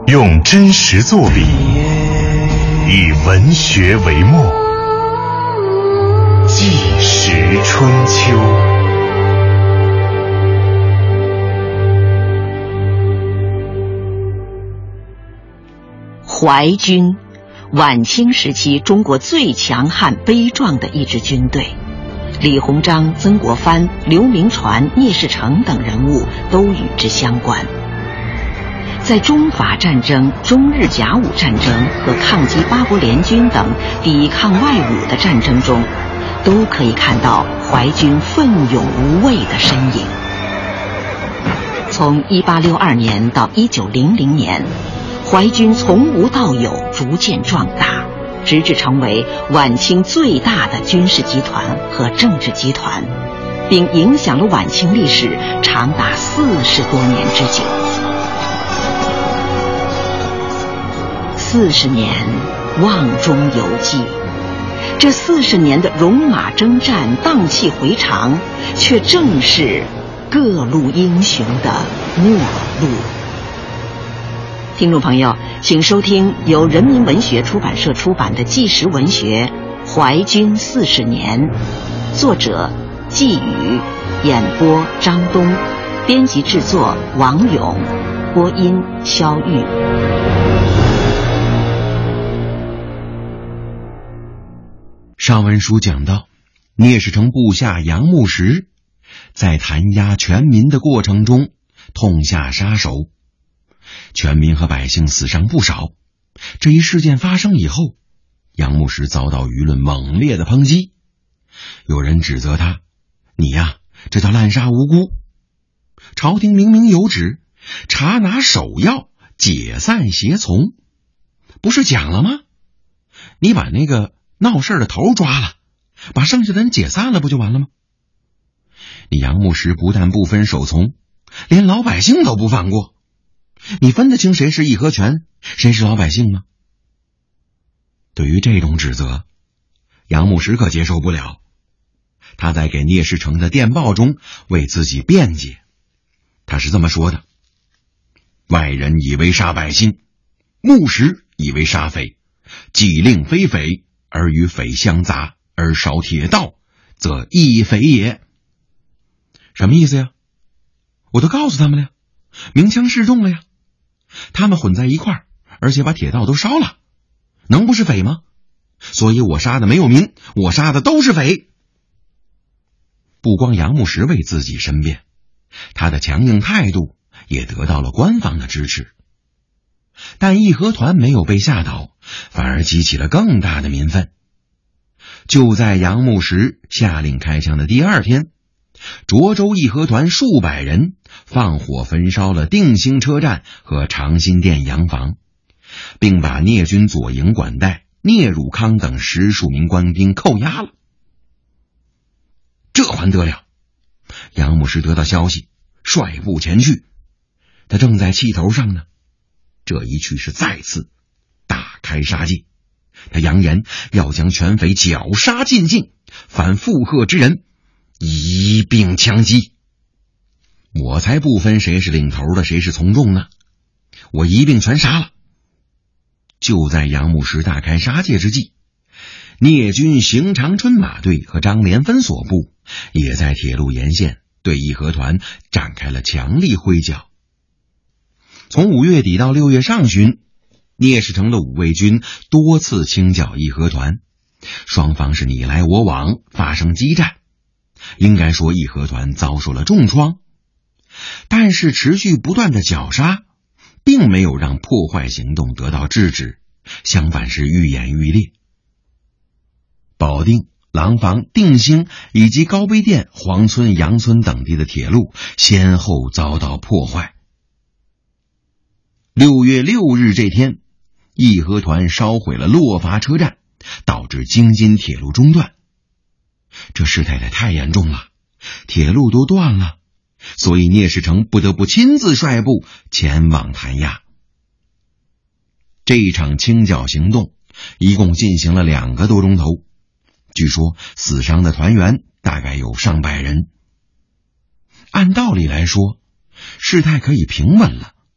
用真实作笔，以文学为墨，纪实春秋。 淮军，晚清时期中国最强悍悲壮的一支军队，李鸿章、曾国藩、刘铭传、聂士成等人物都与之相关。在中法战争、中日甲午战争和抗击八国联军等抵抗外侮的战争中，都可以看到淮军奋勇无畏的身影。从1862年到1900年，淮军从无到有，逐渐壮大，直至成为晚清最大的军事集团和政治集团，并影响了晚清历史长达40多年之久。40年瓮中有记，这40年的戎马征战、荡气回肠，却正是各路英雄的末路。听众朋友，请收听由人民文学出版社出版的纪实文学《淮军40年》，作者季宇，演播张东，编辑制作王勇，播音肖玉。 上文书讲到，聂士成部下杨牧石在弹压全民的过程中痛下杀手，全民和百姓死伤不少。这一事件发生以后，杨牧石遭到舆论猛烈的抨击，有人指责他：你呀，这叫滥杀无辜。朝廷明明有旨，查拿首要，解散胁从，不是讲了吗？你把那个闹事的头抓了，把剩下的人解散了，不就完了吗？你杨牧石不但不分首从，连老百姓都不放过，你分得清谁是义和拳，谁是老百姓吗？对于这种指责，杨牧石可接受不了。他在给聂士成的电报中为自己辩解，他是这么说的：外人以为杀百姓，牧石以为杀匪，既令非匪，而与匪相杂，而烧铁道，则亦匪也。什么意思呀？我都告诉他们了呀，鸣枪示众了呀，他们混在一块儿，而且把铁道都烧了，能不是匪吗？所以我杀的没有名，我杀的都是匪。不光杨牧石为自己申辩，他的强硬态度也得到了官方的支持。但义和团没有被吓倒，反而激起了更大的民愤。就在杨牧石下令开枪的第二天，涿州义和团数百人放火焚烧了定兴车站和长辛店洋房，并把聂军左营管带聂汝康等10数名官兵扣押了。这还得了！杨牧石得到消息，率部前去，他正在气头上呢。这一去是再次大开杀戒，他扬言要将全匪绞杀尽尽，凡附和之人一并枪击。我才不分谁是领头的，谁是从众呢，我一并全杀了。就在杨牧石大开杀戒之际，聂军邢长春马队和张连芬所部也在铁路沿线对义和团展开了强力挥剿。从5月底到6月上旬，聂士成的五卫军多次清剿义和团，双方是你来我往，发生激战。应该说义和团遭受了重创，但是持续不断的绞杀并没有让破坏行动得到制止，相反是愈演愈烈。保定、廊坊、定兴以及高碑店、黄村、杨村等地的铁路先后遭到破坏。6月6日这天，义和团烧毁了洛伐车站，导致京津铁路中断。这事态太严重了，铁路都断了，所以聂士成不得不亲自率部前往弹压。这一场清剿行动一共进行了2个多钟头，据说死伤的团员大概有上百人。按道理来说，事态可以平稳了，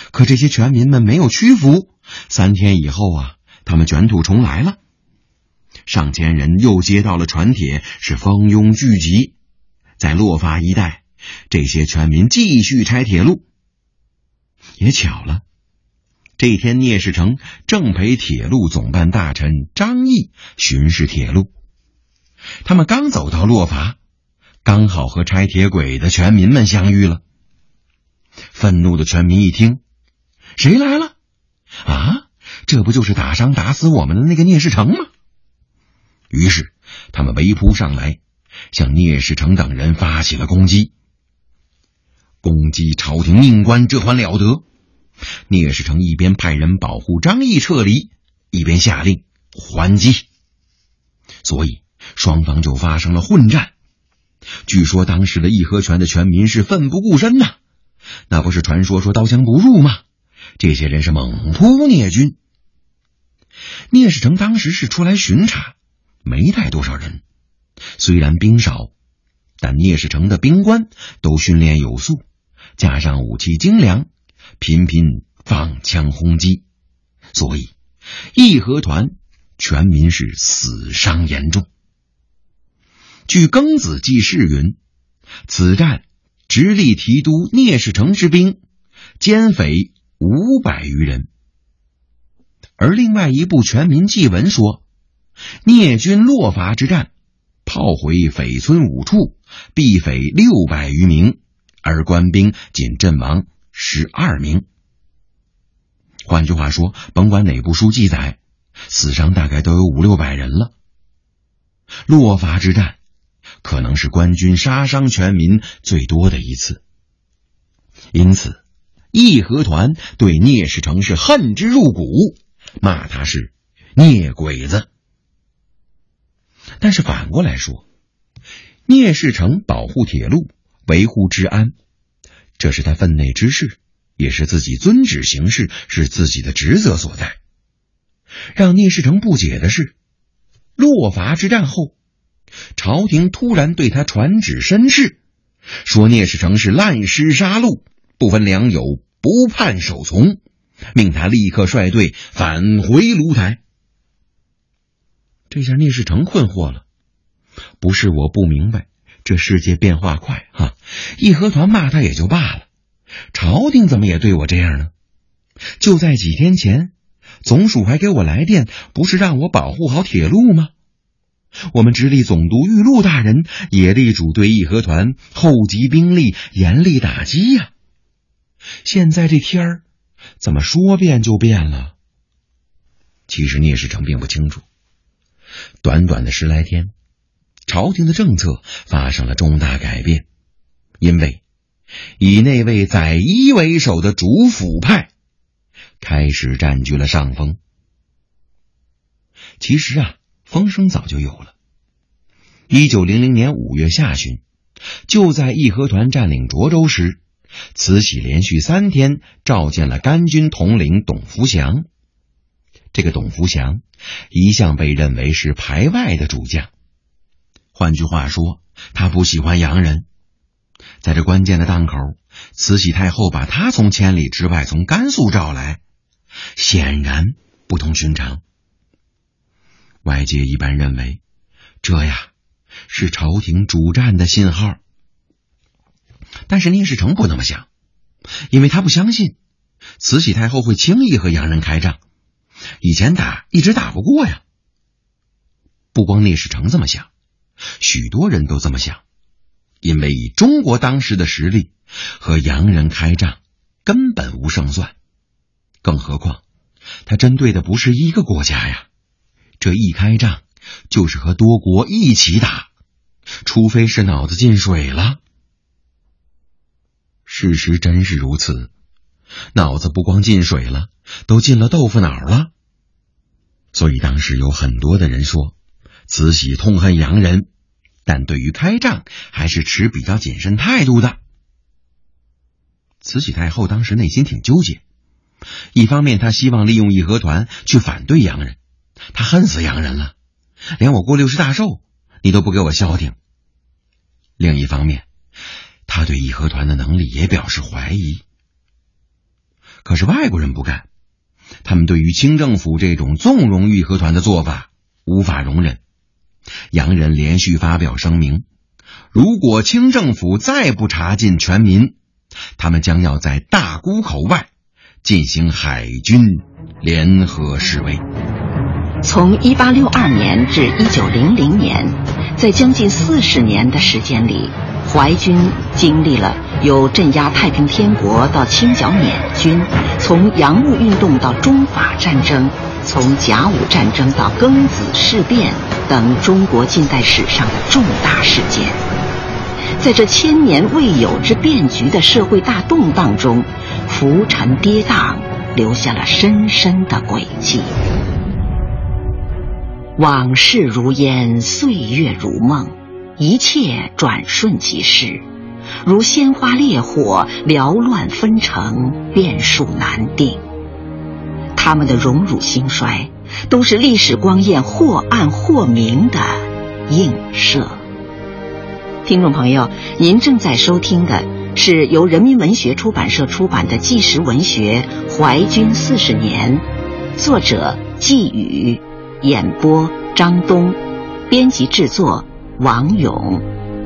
可这些全民们没有屈服，3天以后啊，他们卷土重来了。上千人又接到了传帖，是蜂拥聚集。在洛发一带，这些全民继续拆铁路。也巧了，这天聂士成正陪铁路总办大臣张毅巡视铁路。他们刚走到洛发，刚好和拆铁轨的全民们相遇了。愤怒的全民一听，谁来了？啊，这不就是打伤打死我们的那个聂士成吗？于是他们围扑上来，向聂士成等人发起了攻击。攻击朝廷命官这还了得！聂士成一边派人保护张毅撤离，一边下令还击。所以双方就发生了混战。据说当时的义和拳的全民是奋不顾身呐，那不是传说说刀枪不入吗？这些人是猛扑聂军。聂士成当时是出来巡查，没带多少人，虽然兵少，但聂士成的兵官都训练有素，加上武器精良，频频放枪轰击，所以义和团全民是死伤严重。据庚子记事云，此战直隶提督聂士成之兵歼匪500余人。而另外一部全民祭文说，聂军洛伐之战，炮毁匪村5处，毙匪600余名，而官兵仅阵亡12名。换句话说，甭管哪部书记载，死伤大概都有500-600人了。洛伐之战可能是官军杀伤全民最多的一次，因此义和团对聂士成是恨之入骨，骂他是聂鬼子。但是反过来说，聂士成保护铁路，维护治安，这是他分内之事，也是自己遵旨行事，是自己的职责所在。让聂士成不解的是，洛伐之战后，朝廷突然对他传旨申示，说聂士成是滥施杀戮，不分良友，不判守从，命他立刻率队返回卢台。这下聂士成困惑了，不是我不明白，这世界变化快哈，义和团骂他也就罢了，朝廷怎么也对我这样呢？就在几天前，总署还给我来电，不是让我保护好铁路吗？我们直隶总督玉禄大人也力主对义和团厚集兵力，严厉打击呀。现在这天儿怎么说变就变了？其实聂士成并不清楚，短短的10来天，朝廷的政策发生了重大改变，因为以那位载一为首的主辅派开始占据了上风。其实啊，风声早就有了。1900年5月下旬，就在义和团占领涿州时，慈禧连续3天召见了甘军统领董福祥。这个董福祥一向被认为是排外的主将，换句话说，他不喜欢洋人。在这关键的档口，慈禧太后把他从千里之外从甘肃召来，显然不同寻常。外界一般认为，这呀是朝廷主战的信号。但是聂士成不那么想，因为他不相信慈禧太后会轻易和洋人开仗，以前打一直打不过呀。不光聂士成这么想，许多人都这么想，因为以中国当时的实力，和洋人开仗根本无胜算。更何况他针对的不是一个国家呀，这一开仗就是和多国一起打，除非是脑子进水了。事实真是如此，脑子不光进水了，都进了豆腐脑了。所以当时有很多的人说，慈禧痛恨洋人，但对于开仗还是持比较谨慎态度的。慈禧太后当时内心挺纠结，一方面她希望利用义和团去反对洋人，她恨死洋人了，连我过60大寿你都不给我消停。另一方面，他对义和团的能力也表示怀疑。 可是外国人不干，他们对于清政府这种纵容义和团的做法无法容忍。洋人连续发表声明，如果清政府再不查禁全民，他们将要在大沽口外进行海军联合示威。 从1862年至1900年，在将近40年的时间里，淮军经历了由镇压太平天国到清剿缅军，从洋务运动到中法战争，从甲午战争到庚子事变等中国近代史上的重大事件。在这千年未有之变局的社会大动荡中，浮沉跌宕，留下了深深的轨迹。往事如烟，岁月如梦，一切转瞬即逝，如鲜花烈火，缭乱纷呈，变数难定。他们的荣辱兴衰，都是历史光焰或暗或明的映射。听众朋友，您正在收听的是由人民文学出版社出版的纪实文学《淮军40年》，作者季宇，演播张东，编辑制作王勇。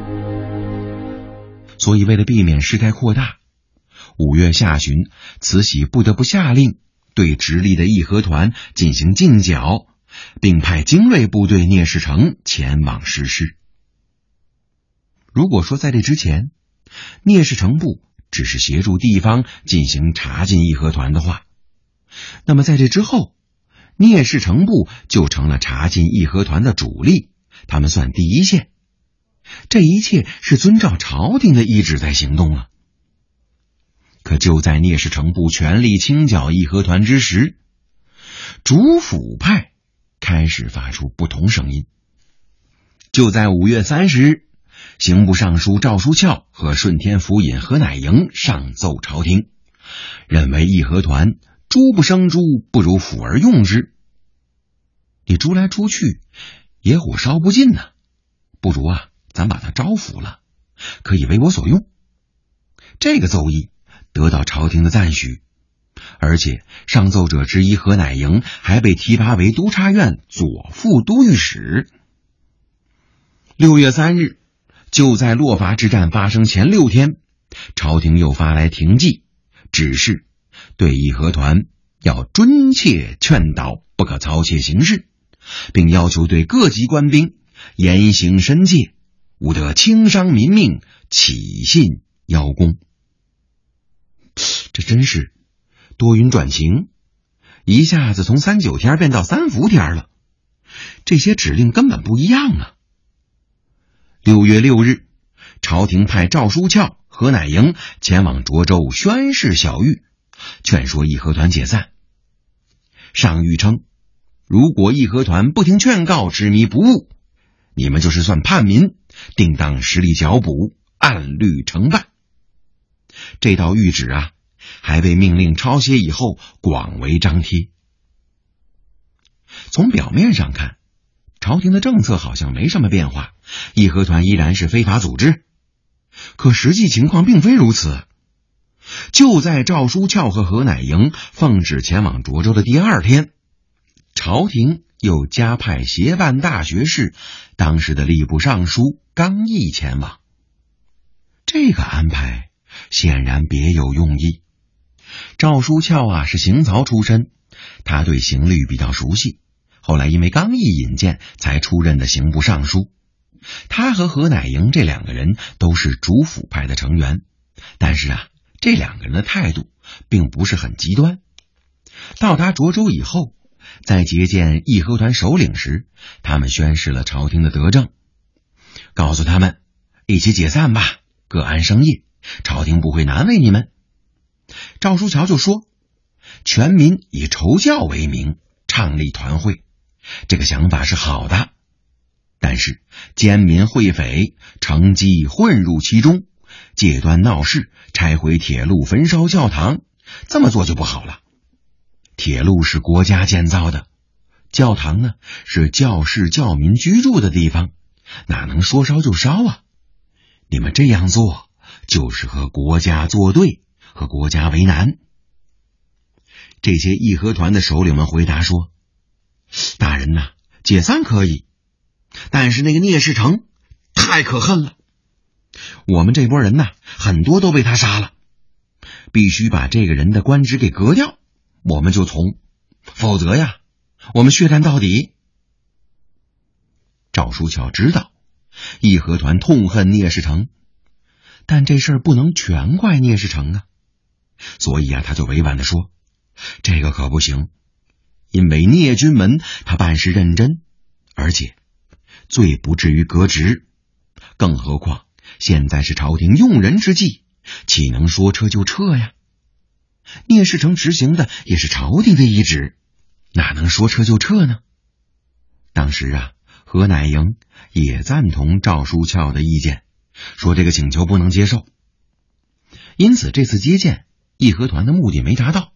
所以为了避免事态扩大，5月下旬，慈禧不得不下令对直隶的义和团进行禁剿，并派精锐部队聂士成前往实施。如果说在这之前，聂士成部只是协助地方进行查禁义和团的话，那么在这之后，聂士成部就成了查禁义和团的主力，他们算第一线。这一切是遵照朝廷的意志在行动啊。可就在聂士成部全力清剿义和团之时，主府派开始发出不同声音。就在5月30日，刑部尚书赵书翘和顺天府尹何乃莹上奏朝廷，认为义和团猪不生猪，不如抚而用之。你猪来猪去，野火烧不尽呢，不如咱把它招抚了，可以为我所用。这个奏议得到朝廷的赞许，而且上奏者之一何乃莹还被提拔为督察院左副都御史。6月3日，就在洛伐之战发生前6天，朝廷又发来廷记，指示对义和团要谆切劝导，不可操切行事，并要求对各级官兵严刑申诫，勿得轻伤民命，起信邀功。这真是多云转晴，一下子从39天变到3伏天了，这些指令根本不一样啊。6月6日，朝廷派赵书翘、何乃莹前往涿州宣示小狱，劝说义和团解散。上谕称，如果义和团不听劝告，执迷不悟，你们就是算叛民，定当实力剿捕，按律惩办。这道谕旨还被命令抄写以后广为张贴。从表面上看，朝廷的政策好像没什么变化，义和团依然是非法组织。可实际情况并非如此。就在赵书翘和何乃莹奉旨前往涿州的第2天，朝廷又加派协办大学士，当时的吏部尚书刚毅前往。这个安排显然别有用意。赵书翘是刑曹出身，他对刑律比较熟悉，后来因为刚毅引荐才出任的刑部尚书。他和何乃莹这2个人都是主府派的成员，但是这2个人的态度并不是很极端。到达涿州以后，在接见义和团首领时，他们宣示了朝廷的德政，告诉他们一起解散吧，各安生业，朝廷不会难为你们。赵书翘就说，全民以筹教为名，倡立团会，这个想法是好的，但是奸民会匪乘机混入其中，借端闹事，拆毁铁路，焚烧教堂，这么做就不好了。铁路是国家建造的，教堂呢是教士教民居住的地方，哪能说烧就烧啊？你们这样做就是和国家作对，和国家为难。 这些义和团的首领们回答说：大人呐，解散可以，但是那个聂士成太可恨了，我们这波人呐，很多都被他杀了，必须把这个人的官职给革掉，我们就从，否则呀，我们血战到底。赵书翘知道义和团痛恨聂士成，但这事儿不能全怪聂士成啊，所以啊，他就委婉地说：这个可不行，因为聂军门他办事认真，而且最不至于革职，更何况现在是朝廷用人之际，岂能说撤就撤呀？聂士成执行的也是朝廷的懿旨，哪能说撤就撤呢？当时啊，何乃莹也赞同赵书翘的意见，说这个请求不能接受。因此这次接见义和团的目的没达到。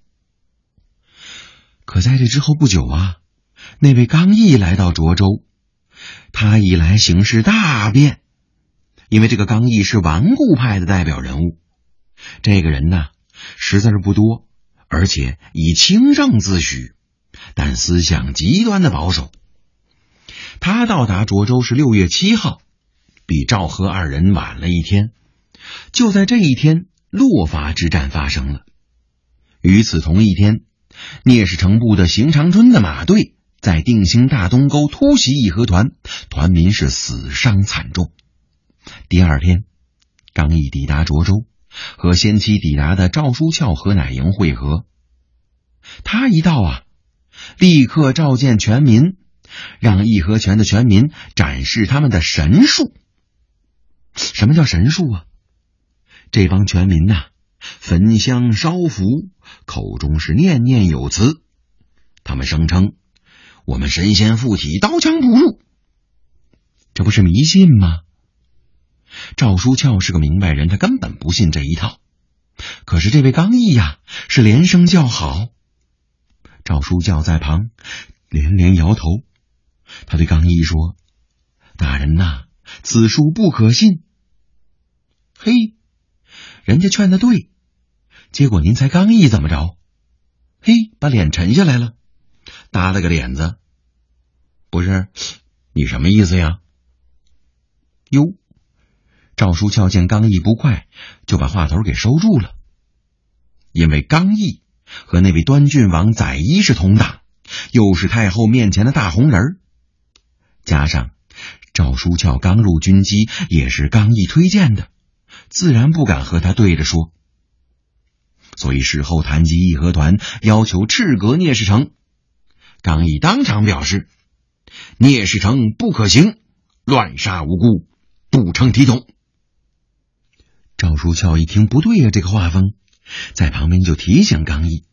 可在这之后不久啊，那位刚毅来到涿州，他一来形势大变，因为这个刚毅是顽固派的代表人物，这个人呢实在是不多，而且以清正自诩，但思想极端的保守。他到达涿州是6月7号，比赵何二人晚了一天。就在这一天，洛伐之战发生了。与此同一天，聂士成部的邢长春的马队在定兴大东沟突袭义和团，团民是死伤惨重。第二天，刚毅抵达涿州，和先期抵达的赵书翘、何乃莹会合。他一到啊，立刻召见全民，让义和拳的全民展示他们的神术。什么叫神术啊？这帮全民呐，焚香烧符，口中是念念有词。他们声称我们神仙附体，刀枪不入，这不是迷信吗？赵书翘是个明白人，他根本不信这一套。可是这位刚毅呀，是连声叫好。赵书翘在旁连连摇头，他对刚毅说：大人呐，此术不可信。嘿，人家劝得对，结果您猜刚毅怎么着？嘿，把脸沉下来了，搭了个脸子。不是，你什么意思呀？哟，赵书翘见刚毅不快，就把话头给收住了。因为刚毅和那位端郡王载一是同党，又是太后面前的大红人，加上赵书翘刚入军机，也是刚毅推荐的，自然不敢和他对着说。所以事后谈及义和团要求斥革聂士成，刚毅当场表示：聂士成不可行，乱杀无辜，不成体统。赵书翘一听不对呀，这个画风，在旁边就提醒刚毅：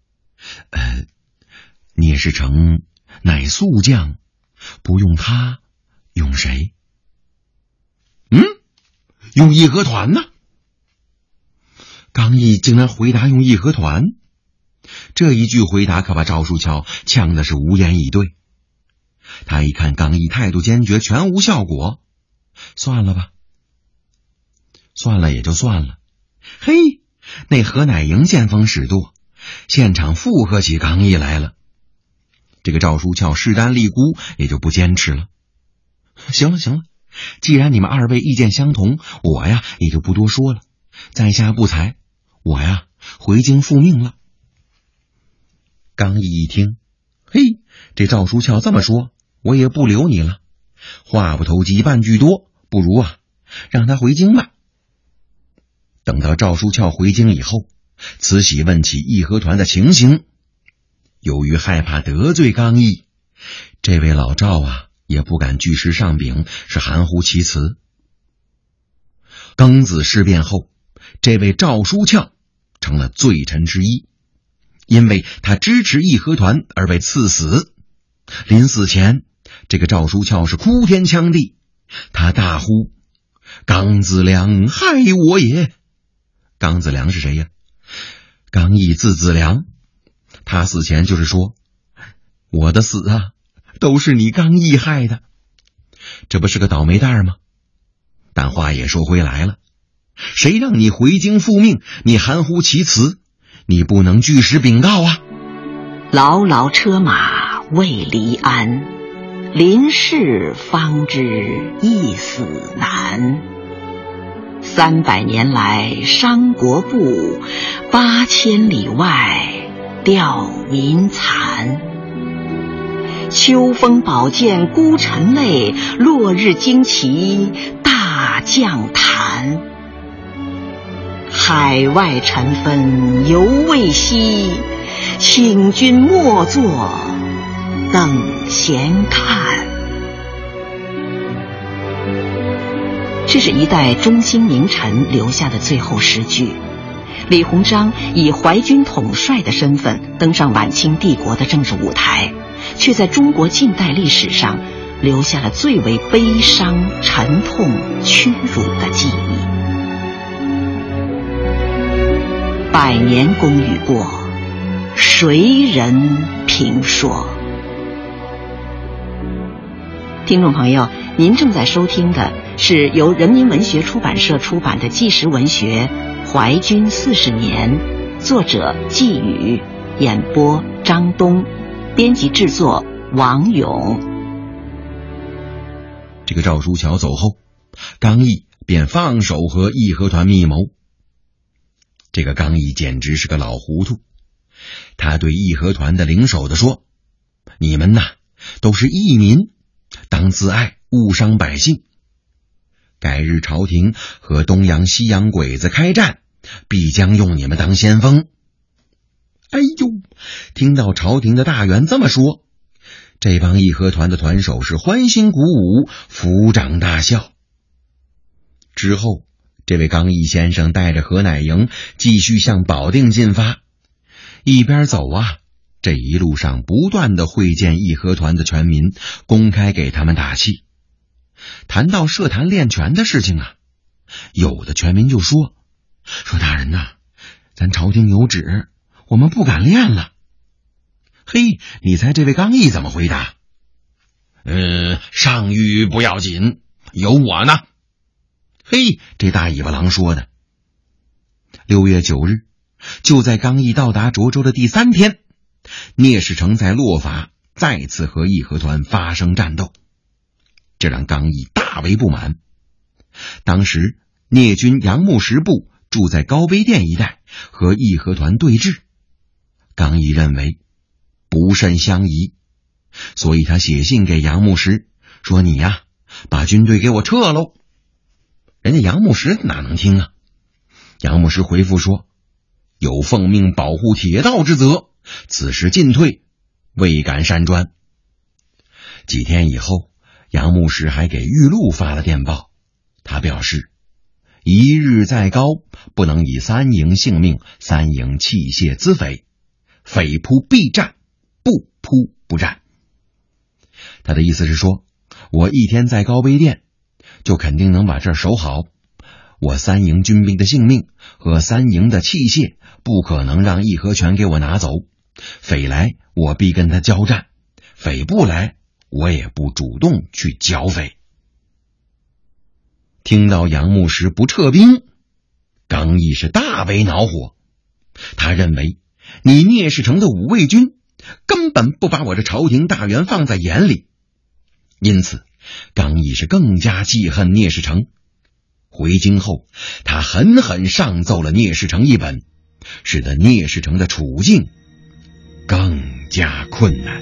聂士成乃宿将，不用他，用谁？用义和团呢？刚毅竟然回答用义和团，这一句回答可把赵书翘呛的是无言以对。他一看刚毅态度坚决，全无效果，算了吧，算了也就算了。嘿，那何乃莹见风使舵，现场附和起刚毅来了。这个赵书翘势单力孤，也就不坚持了。行了，既然你们二位意见相同，我呀也就不多说了，在下不才，我呀回京复命了。刚毅一听，嘿，这赵书翘这么说，我也不留你了，话不投机半句多，不如啊让他回京吧。等到赵书翘回京以后，慈禧问起义和团的情形，由于害怕得罪刚毅，这位老赵啊也不敢据实上禀，是含糊其辞。庚子事变后，这位赵书翘成了罪臣之一，因为他支持义和团而被赐死。临死前，这个赵书翘是哭天抢地，他大呼：刚子良害我也！刚子良是谁呀？刚毅字子良，他死前就是说：我的死啊都是你刚毅害的。这不是个倒霉蛋吗？但话也说回来了，谁让你回京复命，你含糊其辞，你不能据实禀告啊。 牢牢车马未离鞍，临事方知一死难。300年来商国步，8000里外吊民残。秋风宝剑孤臣泪，落日旌旗大将坛。海外尘纷犹未息，请君莫作等闲看。这是一代中兴名臣留下的最后诗句。李鸿章以淮军统帅的身份登上晚清帝国的政治舞台，却在中国近代历史上留下了最为悲伤、沉痛、屈辱的记忆。100年功与过，谁人评说？听众朋友，您正在收听的是由人民文学出版社出版的纪实文学《淮军40年》，作者季宇，演播张东，编辑制作王勇。 这个赵书乔走后，刚毅便放手和义和团密谋。这个刚毅简直是个老糊涂，他对义和团的领首的说：“你们呐，都是义民，当自爱，勿伤百姓。改日朝廷和东洋西洋鬼子开战，必将用你们当先锋。”哎呦，听到朝廷的大员这么说，这帮义和团的团手是欢欣鼓舞，抚掌大笑。之后，这位刚毅先生带着何乃营继续向保定进发，一边走啊，这一路上不断的会见义和团的全民，公开给他们打气。谈到设坛练拳的事情啊，有的全民就说大人呐，咱朝廷有旨，我们不敢练了。嘿，你猜这位刚毅怎么回答？上谕不要紧，有我呢。嘿，这大尾巴狼说的。6月9日，就在刚毅到达涿州的第3天，聂士成在洛法再次和义和团发生战斗，这让刚毅大为不满。当时聂军杨牧石部住在高碑店一带，和义和团对峙。刚毅认为不甚相宜，所以他写信给杨牧石说：“你呀，把军队给我撤喽。”人家杨牧石哪能听啊？杨牧石回复说：“有奉命保护铁道之责，此时进退，未敢擅专。”几天以后，杨牧石还给玉露发了电报，他表示：“一日再高，不能以3营性命，3营器械资匪，匪扑必战，不扑不战。”他的意思是说，我一天在高碑店就肯定能把这儿守好，我3营军兵的性命和3营的器械不可能让义和拳给我拿走，匪来我必跟他交战，匪不来我也不主动去剿匪。听到杨牧石不撤兵，刚毅是大为恼火，他认为你聂士成的五卫军根本不把我这朝廷大员放在眼里，因此刚毅是更加记恨聂士成。回京后，他狠狠上奏了聂士成一本，使得聂士成的处境更加困难。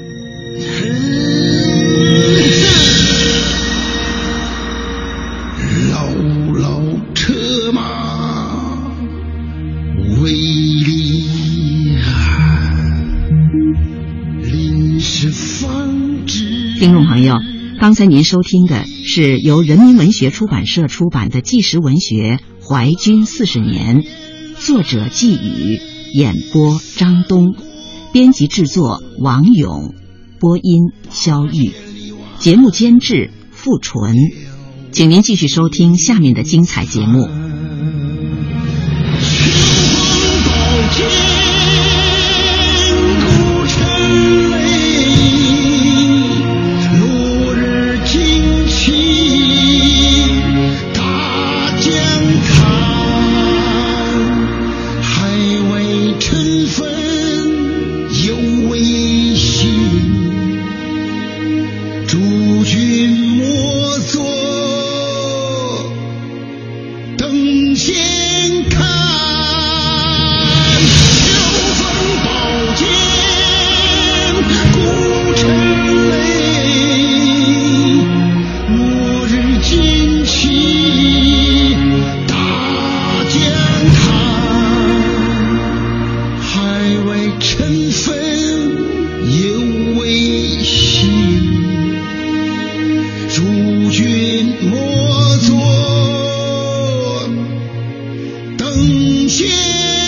牢牢车马未离鞍，临事方知。 听众朋友，刚才您收听的是由人民文学出版社出版的纪实文学《淮军40年》，作者季宇，演播张东，编辑制作王勇，播音肖玉，节目监制付纯。请您继续收听下面的精彩节目。 尘纷犹未危行，诸君莫作等闲看，秋风宝剑孤沉泪，末日旌旗大江滩，还未尘封犹未息，诸君莫作等闲